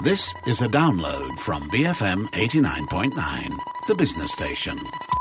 This is a download from BFM 89.9, the business station.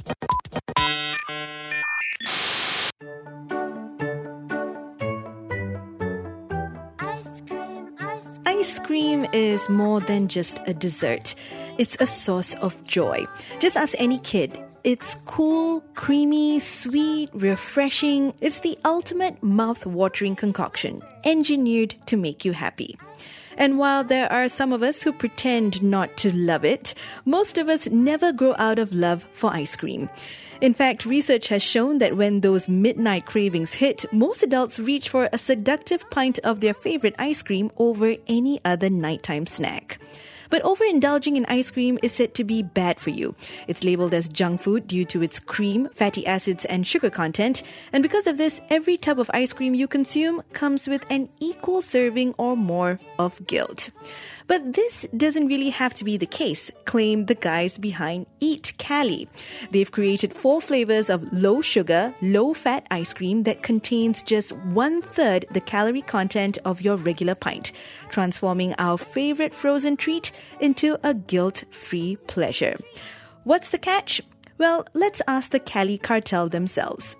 Ice cream is more than just a dessert. It's a source of joy. Just ask any kid. It's cool, creamy, sweet, refreshing. It's the ultimate mouth-watering concoction, engineered to make you happy. And while there are some of us who pretend not to love it, most of us never grow out of love for ice cream. In fact, research has shown that when those midnight cravings hit, most adults reach for a seductive pint of their favorite ice cream over any other nighttime snack. But overindulging in ice cream is said to be bad for you. It's labeled as junk food due to its cream, fatty acids, and sugar content. And because of this, every tub of ice cream you consume comes with an equal serving or more of guilt. But this doesn't really have to be the case, claim the guys behind Eat Cali. They've created 4 flavors of low-sugar, low-fat ice cream that contains just 1/3 the calorie content of your regular pint, transforming our favorite frozen treat into a guilt-free pleasure. What's the catch? Well, let's ask the Cali cartel themselves.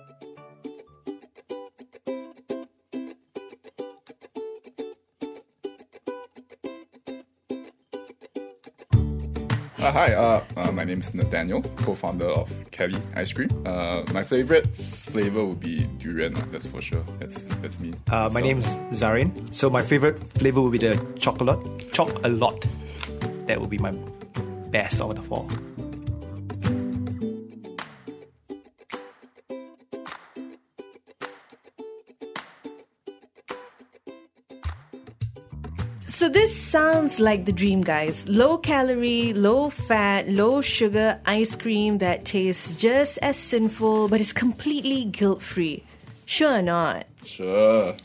Hi, my name is Nathaniel, co-founder of Cali Ice Cream. My favorite flavor would be durian, that's for sure. That's me. My name's Zarin. So my favorite flavor would be the chocolate. Choc-a-lot. That would be my best out of the 4. So this sounds like the dream, guys. Low calorie, low fat, low sugar ice cream that tastes just as sinful but is completely guilt-free. Sure or not? Sure.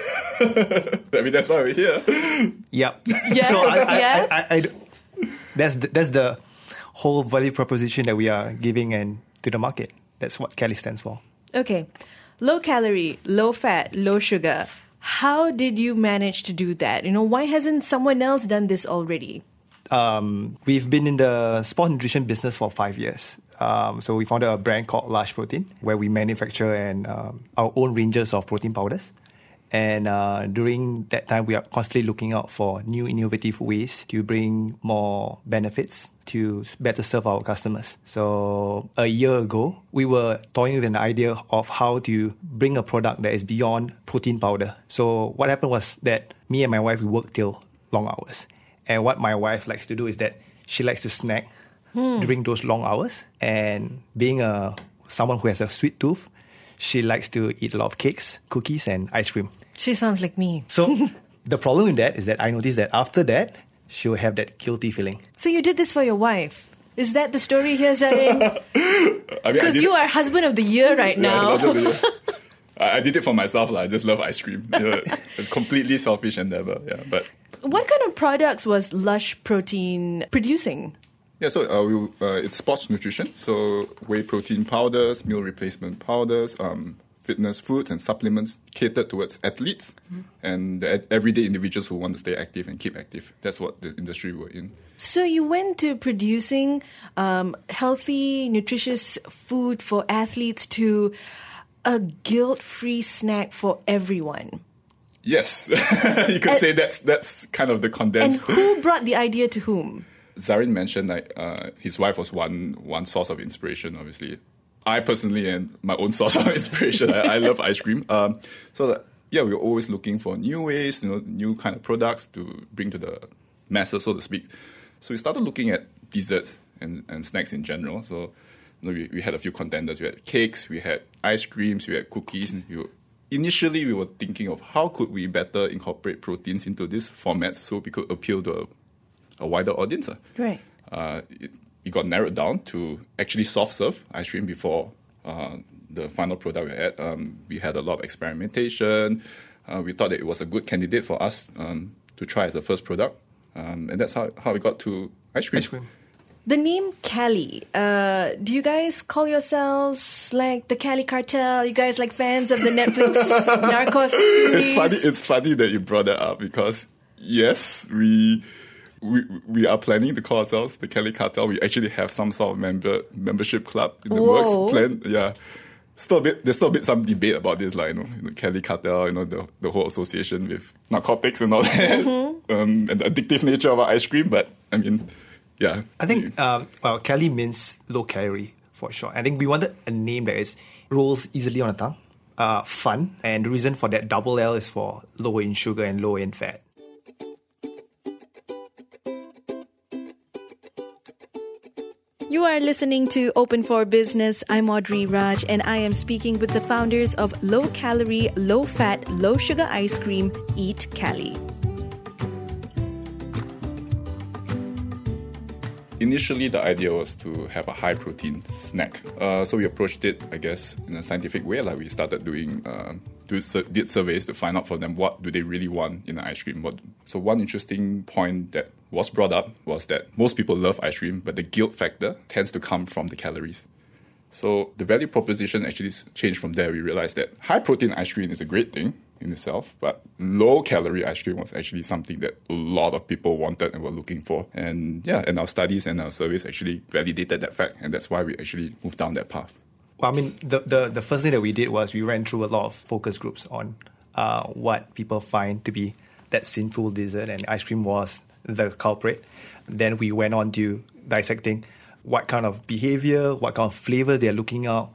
I mean, that's why we're here. Yep. Yeah. So Yeah. that's the whole value proposition that we are giving to the market. That's what Cali stands for. Okay. Low calorie, low fat, low sugar. How did you manage to do that? Why hasn't someone else done this already? We've been in the sport nutrition business for 5 years. So we founded a brand called Large Protein, where we manufacture our own ranges of protein powders. And during that time, we are constantly looking out for new innovative ways to bring more benefits to better serve our customers. So a year ago, we were toying with an idea of how to bring a product that is beyond protein powder. So what happened was that me and my wife, we worked till long hours. And what my wife likes to do is that she likes to snack during those long hours. And being someone who has a sweet tooth, she likes to eat a lot of cakes, cookies, and ice cream. She sounds like me. So the problem with that is that I noticed that after that, she'll have that guilty feeling. So you did this for your wife. Is that the story here, Zarin? Because you are husband of the year right now. I did it for myself. I just love ice cream. A completely selfish endeavor. Yeah, but what kind of products was Lush Protein producing? Yeah, so it's sports nutrition. So whey protein powders, meal replacement powders, fitness foods and supplements catered towards athletes and the everyday individuals who want to stay active and keep active. That's what the industry we're in. So you went to producing healthy, nutritious food for athletes to a guilt-free snack for everyone. Yes, you could say that's kind of the condensed. And who brought the idea to whom? Zarin mentioned his wife was one source of inspiration, obviously. I personally am my own source of inspiration. I love ice cream. We're always looking for new ways, new kind of products to bring to the masses, so to speak. So we started looking at desserts and snacks in general. So we had a few contenders. We had cakes, we had ice creams, we had cookies. Initially, we were thinking of how could we better incorporate proteins into this format so we could appeal to a wider audience. Right. It got narrowed down to actually soft serve ice cream before the final product we had. We had a lot of experimentation. We thought that it was a good candidate for us to try as a first product. And that's how we got to ice cream. The name Cali, do you guys call yourselves like the Cali Cartel? You guys like fans of the Netflix Narcos series? It's funny that you brought that up because yes, we are planning to call ourselves the Kelly Cartel. We actually have some sort of membership club in the works plan. Yeah. There's still a bit some debate about this, like, the Kelly Cartel, the whole association with narcotics and all that, and the addictive nature of our ice cream. But I mean, yeah. I think Kelly means low calorie for short. I think we wanted a name that rolls easily on the tongue, fun, and the reason for that double L is for low in sugar and low in fat. You are listening to Open for Business. I'm Audrey Raj, and I am speaking with the founders of low-calorie, low-fat, low-sugar ice cream, Eat Cali. Initially, the idea was to have a high-protein snack. So we approached it, I guess, in a scientific way. Like, we started did surveys to find out for them what do they really want in an ice cream. So one interesting point that was brought up was that most people love ice cream, but the guilt factor tends to come from the calories. So the value proposition actually changed from there. We realized that high-protein ice cream is a great thing in itself, but low-calorie ice cream was actually something that a lot of people wanted and were looking for. And and our studies and our surveys actually validated that fact, and that's why we actually moved down that path. Well, I mean, the first thing that we did was we ran through a lot of focus groups on what people find to be that sinful dessert, and ice cream was the culprit. Then we went on to dissecting what kind of behavior, what kind of flavors they're looking out.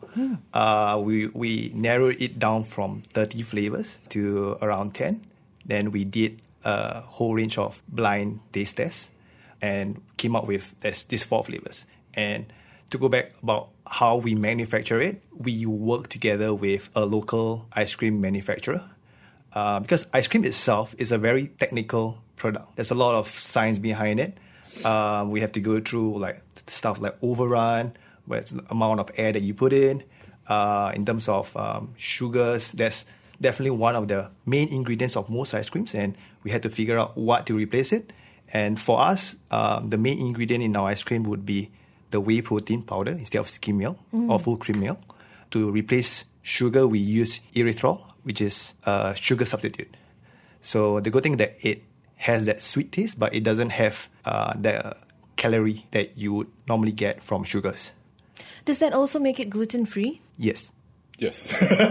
We narrowed it down from 30 flavors to around 10. Then we did a whole range of blind taste tests and came up with these 4 flavors. And to go back about how we manufacture it, we work together with a local ice cream manufacturer. Because ice cream itself is a very technical product. There's a lot of science behind it. We have to go through like stuff like overrun, where it's the amount of air that you put in. In terms of sugars, that's definitely one of the main ingredients of most ice creams, and we had to figure out what to replace it. And for us, the main ingredient in our ice cream would be the whey protein powder instead of skim milk or full cream milk. To replace sugar, we use erythritol, which is a sugar substitute. So the good thing that it has that sweet taste, but it doesn't have the calorie that you would normally get from sugars. Does that also make it gluten-free? Yes. Yes.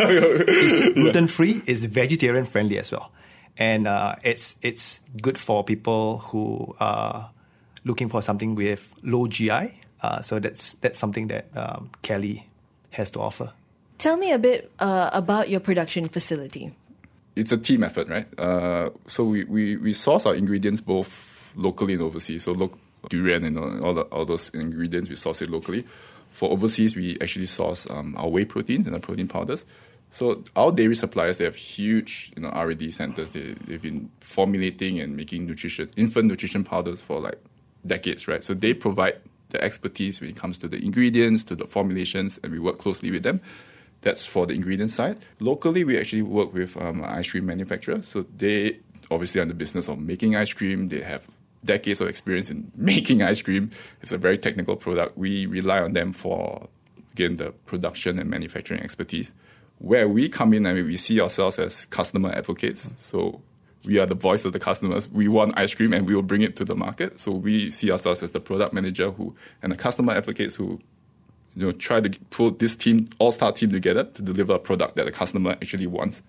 It's gluten-free, it's vegetarian-friendly as well. And it's good for people who are looking for something with low GI. So that's something that Kelly has to offer. Tell me a bit about your production facility. It's a team effort, right? So we source our ingredients both locally and overseas. So durian and all those ingredients, we source it locally. For overseas, we actually source our whey proteins and our protein powders. So our dairy suppliers, they have huge R&D centers. They've been formulating and making infant nutrition powders for like decades, right? So they provide the expertise when it comes to the ingredients, to the formulations, and we work closely with them. That's for the ingredient side. Locally, we actually work with an ice cream manufacturer. So they obviously are in the business of making ice cream. They have decades of experience in making ice cream. It's a very technical product. We rely on them for, again, the production and manufacturing expertise. Where we come in, we see ourselves as customer advocates. So we are the voice of the customers. We want ice cream and we will bring it to the market. So we see ourselves as the product manager and the customer advocates who try to pull this team, all-star team together to deliver a product that the customer actually wants.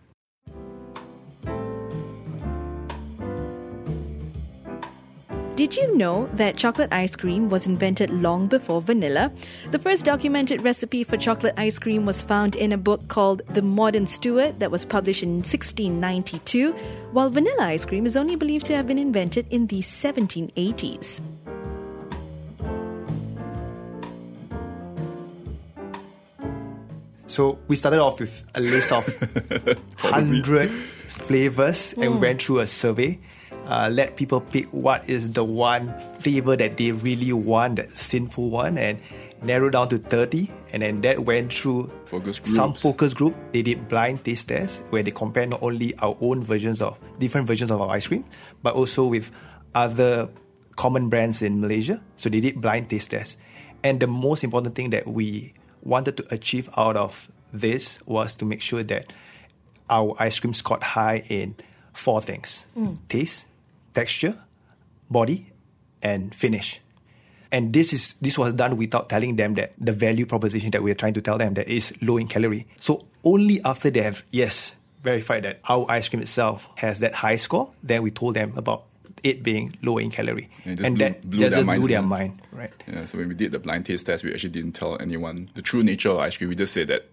Did you know that chocolate ice cream was invented long before vanilla? The first documented recipe for chocolate ice cream was found in a book called The Modern Steward that was published in 1692, while vanilla ice cream is only believed to have been invented in the 1780s. So we started off with a list of 100 flavors and we went through a survey. Let people pick what is the one flavor that they really want, that sinful one, and narrow down to 30. And then that went through some focus group. They did blind taste tests where they compared not only our own different versions of our ice cream, but also with other common brands in Malaysia. So they did blind taste tests. And the most important thing that we wanted to achieve out of this was to make sure that our ice cream scored high in 4 things. Taste, texture, body, and finish. And this was done without telling them that the value proposition that we're trying to tell them that is low in calorie. So only after they have, verified that our ice cream itself has that high score, then we told them about it being low in calorie. And that blew their mind. Right. Yeah, so when we did the blind taste test, we actually didn't tell anyone the true nature of ice cream. We just said that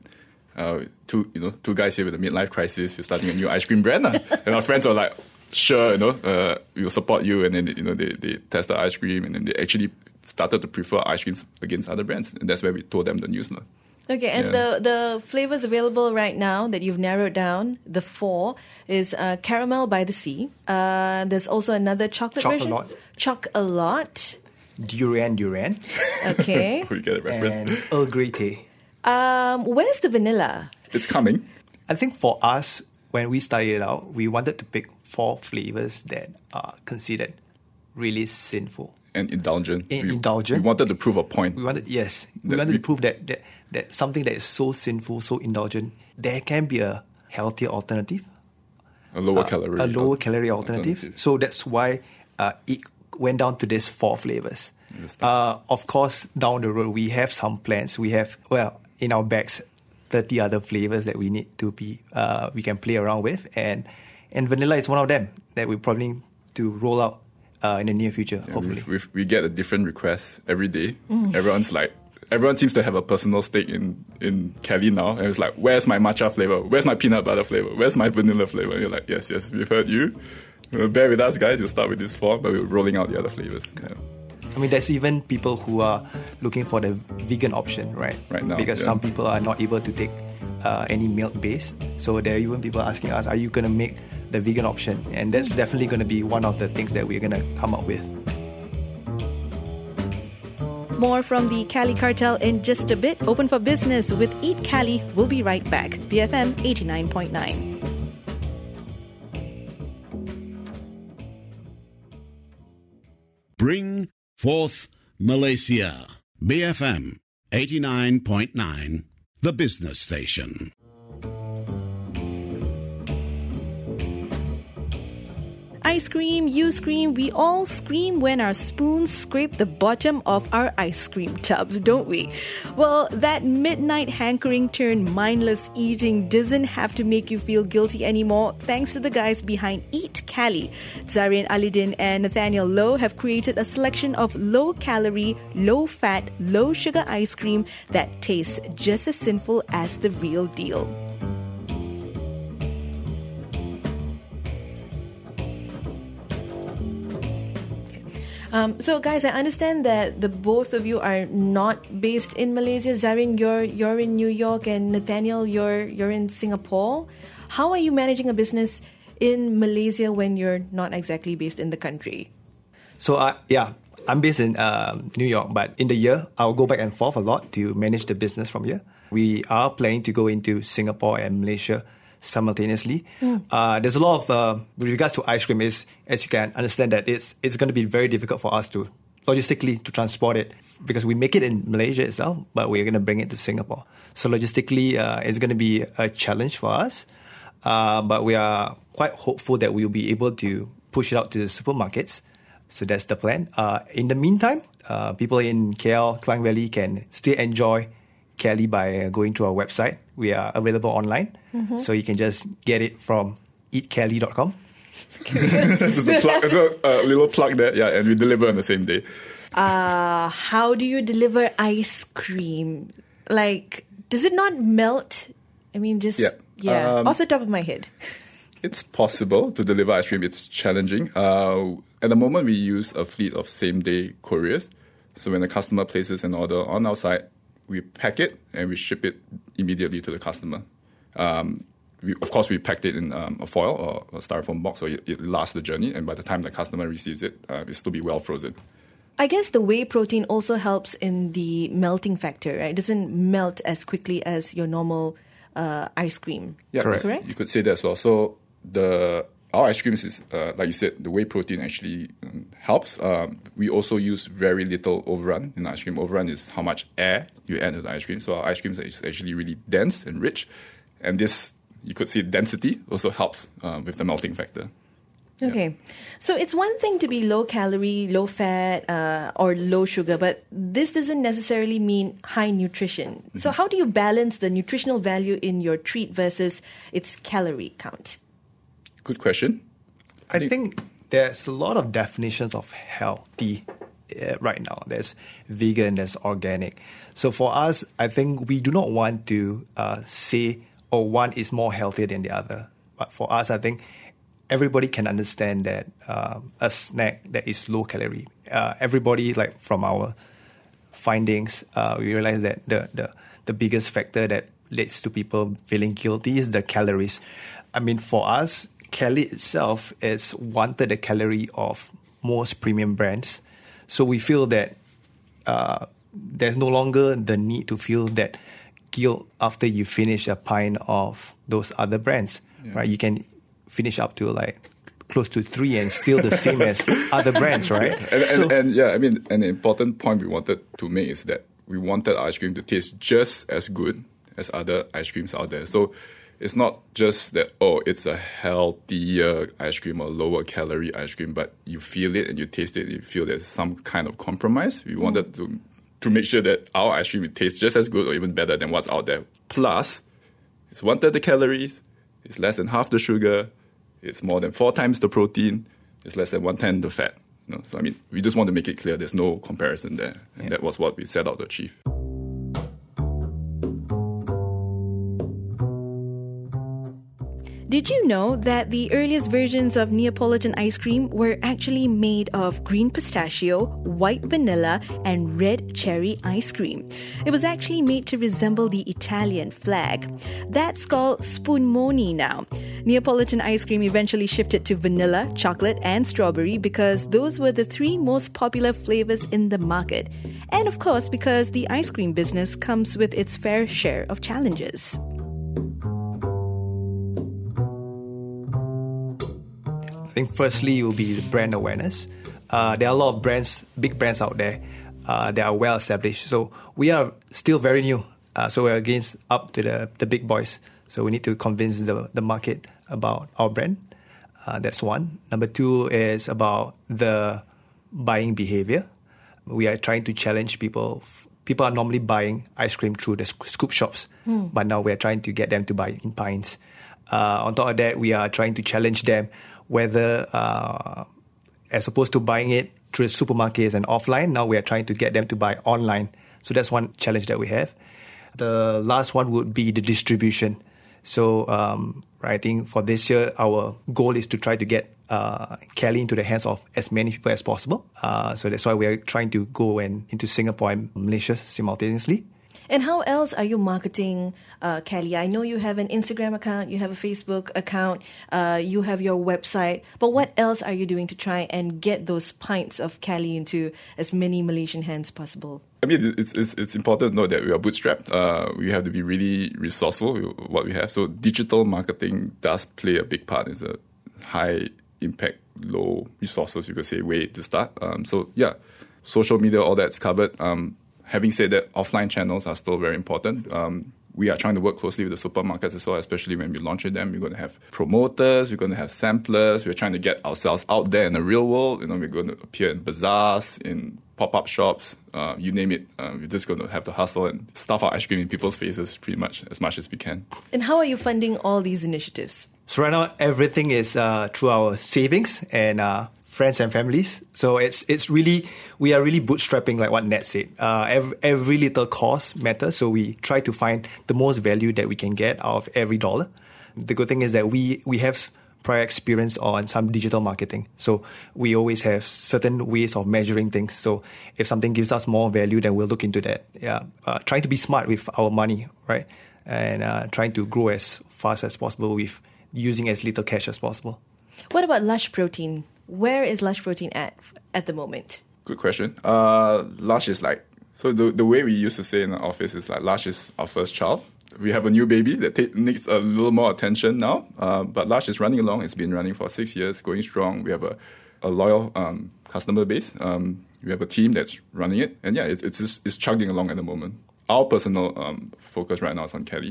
two guys here with a midlife crisis, we're starting a new ice cream brand. And our friends were like, sure, we'll support you. And then, they test the ice cream, and then they actually started to prefer ice creams against other brands. And that's where we told them the news. Okay, and the flavors available right now that you've narrowed down, the 4, is Caramel by the Sea. There's also another chocolate version. Choc-a-lot. Durian. Okay. We get a reference. And Earl Grey tea. Where's the vanilla? It's coming. I think for us, when we started it out, we wanted to pick 4 flavors that are considered really sinful. And indulgent. Indulgent. We wanted to prove a point. We wanted to prove that something that is so sinful, so indulgent, there can be a healthier alternative. A lower calorie alternative. So that's why it went down to these 4 flavors. Of course, down the road, we have some plans. We have, in our bags, 30 other flavors that we need to we can play around with. And vanilla is one of them that we probably need to roll out in the near future, hopefully. We get a different request every day. Everyone seems to have a personal stake in Kelly now. And it's like, where's my matcha flavor? Where's my peanut butter flavor? Where's my vanilla flavor? And you're like, yes, we've heard you. Bear with us, guys. You'll start with this 4, but we're rolling out the other flavors. Yeah. I mean, there's even people who are looking for the vegan option, right? Right now. Because some people are not able to take any milk base. So there are even people asking us, are you going to make the vegan option? And that's definitely going to be one of the things that we're going to come up with. More from the Cali Cartel in just a bit. Open for Business with Eat Cali. We'll be right back. BFM 89.9. Bring forth Malaysia. BFM 89.9, the business station. I scream, you scream, we all scream when our spoons scrape the bottom of our ice cream tubs, don't we? Well, that midnight hankering turned mindless eating doesn't have to make you feel guilty anymore, thanks to the guys behind Eat Cali. Zarian Alidin and Nathaniel Lowe have created a selection of low-calorie, low-fat, low-sugar ice cream that tastes just as sinful as the real deal. So, guys, I understand that the both of you are not based in Malaysia. Zarian, you're in New York, and Nathaniel, you're in Singapore. How are you managing a business in Malaysia when you're not exactly based in the country? So, I'm based in New York, but in the year, I'll go back and forth a lot to manage the business from here. We are planning to go into Singapore and Malaysia simultaneously. There's a lot of, with regards to ice cream, as you can understand that it's going to be very difficult for us to logistically to transport it because we make it in Malaysia itself, but we're going to bring it to Singapore. So logistically, it's going to be a challenge for us, but we are quite hopeful that we'll be able to push it out to the supermarkets. So that's the plan. In the meantime, people in KL, Klang Valley can still enjoy Cali by going to our website. We are available online, so you can just get it from eatcali.com. It's a little plug there, yeah, and we deliver on the same day. How do you deliver ice cream? Like, does it not melt? I mean, off the top of my head. It's possible to deliver ice cream. It's challenging. At the moment, we use a fleet of same-day couriers. So when the customer places an order on our site, we pack it and we ship it immediately to the customer. We packed it in a foil or a styrofoam box so it lasts the journey. And by the time the customer receives it, it'll still be well frozen. I guess the whey protein also helps in the melting factor, right? It doesn't melt as quickly as your normal ice cream. Yeah, correct? You could say that as well. So our ice creams is, like you said, the whey protein actually helps. We also use very little overrun in ice cream. Overrun is how much air you add to the ice cream. So our ice creams is actually really dense and rich. And this, you could say density also helps with the melting factor. Okay. So it's one thing to be low calorie, low fat, or low sugar, but this doesn't necessarily mean high nutrition. So how do you balance the nutritional value in your treat versus its calorie count? Good question. I think there's a lot of definitions of healthy right now. There's vegan, there's organic. So for us, I think we do not want to say, oh, one is more healthy than the other. But for us, I think everybody can understand that a snack that is low calorie. Everybody, like from our findings, we realize that the biggest factor that leads to people feeling guilty is the calories. I mean, for us, Kelly itself is 1/3 the calorie of most premium brands. So we feel that there's no longer the need to feel that guilt after you finish a pint of those other brands, right? You can finish up to like close to 3 and still the same as other brands, right? And I mean, an important point we wanted to make is that we wanted ice cream to taste just as good as other ice creams out there. So it's not just that, oh, it's a healthier ice cream or lower calorie ice cream, but you feel it and you taste it and you feel there's some kind of compromise. We wanted to make sure that our ice cream tastes just as good or even better than what's out there. Plus, it's 1/3 the calories, it's less than half the sugar, it's more than 4 times the protein, it's less than 1/10 the fat. So, I mean, we just want to make it clear there's no comparison there. And that was what we set out to achieve. Did you know that the earliest versions of Neapolitan ice cream were actually made of green pistachio, white vanilla, and red cherry ice cream? It was actually made to resemble the Italian flag. That's called spumoni now. Neapolitan ice cream eventually shifted to vanilla, chocolate, and strawberry because those were the 3 most popular flavors in the market. And of course, because the ice cream business comes with its fair share of challenges. I think firstly it will be the brand awareness. There are a lot of brands, big brands out there that are well established. So we are still very new. So we're up to the big boys. So we need to convince the market about our brand. That's one. Number 2 is about the buying behavior. We are trying to challenge people. People are normally buying ice cream through the scoop shops, but now we are trying to get them to buy in pints. On top of that, we are trying to challenge them whether, as opposed to buying it through the supermarkets and offline, now we are trying to get them to buy online. So that's one challenge that we have. The last one would be the distribution. So I think for this year, our goal is to try to get Kelly into the hands of as many people as possible. So that's why we are trying to go into Singapore and Malaysia simultaneously. And how else are you marketing Kelly? I know you have an Instagram account, you have a Facebook account, you have your website. But what else are you doing to try and get those pints of Kelly into as many Malaysian hands as possible? I mean, it's important to know that we are bootstrapped. We have to be really resourceful with what we have. So digital marketing does play a big part. It's a high impact, low resources, you could say, way to start. Social media, all that's covered. Having said that, offline channels are still very important. We are trying to work closely with the supermarkets as well, especially when we launch them. We're going to have promoters, we're going to have samplers. We're trying to get ourselves out there in the real world. We're going to appear in bazaars, in pop-up shops, you name it. We're just going to have to hustle and stuff our ice cream in people's faces pretty much as we can. And how are you funding all these initiatives? So right now, everything is through our savings and friends and families. So it's really, we are really bootstrapping, like what Ned said. Every little cost matters. So we try to find the most value that we can get out of every dollar. The good thing is that we have prior experience on some digital marketing. So we always have certain ways of measuring things. So if something gives us more value, then we'll look into that. Trying to be smart with our money, right? And trying to grow as fast as possible with using as little cash as possible. What about Lush Protein? Where is Lush Protein at the moment? Good question. Lush is like, so the way we used to say in the office is like, Lush is our first child. We have a new baby that needs a little more attention now. But Lush is running along. It's been running for 6 years, going strong. We have a loyal customer base. We have a team that's running it. And it's chugging along at the moment. Our personal focus right now is on Kelly.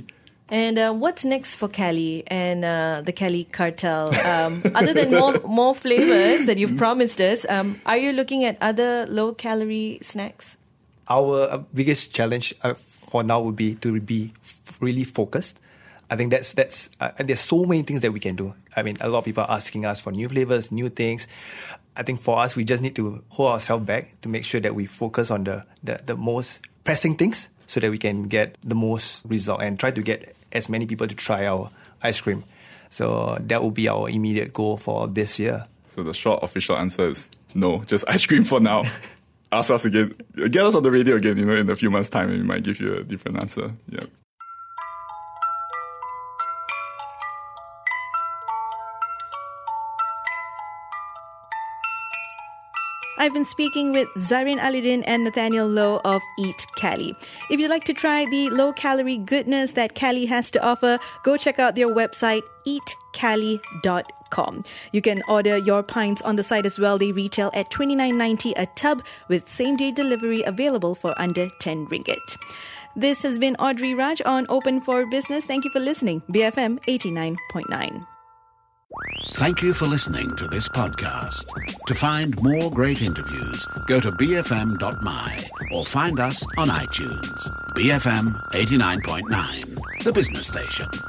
And what's next for Cali and the Cali Cartel? Other than more flavors that you've promised us, are you looking at other low-calorie snacks? Our biggest challenge for now would be to be really focused. I think that's there's so many things that we can do. I mean, a lot of people are asking us for new flavors, new things. I think for us, we just need to hold ourselves back to make sure that we focus on the most pressing things so that we can get the most result and try to get as many people to try our ice cream. So that will be our immediate goal for this year. So the short official answer is no, just ice cream for now. Ask us again. Get us on the radio again, in a few months' time, and we might give you a different answer. Yeah. I've been speaking with Zarin Alidin and Nathaniel Low of Eat Cali. If you'd like to try the low-calorie goodness that Cali has to offer, go check out their website, eatcali.com. You can order your pints on the site as well. They retail at $29.90 a tub with same-day delivery available for under 10 ringgit. This has been Audrey Raj on Open for Business. Thank you for listening. BFM 89.9. Thank you for listening to this podcast. To find more great interviews, go to bfm.my or find us on iTunes. BFM 89.9, the business station.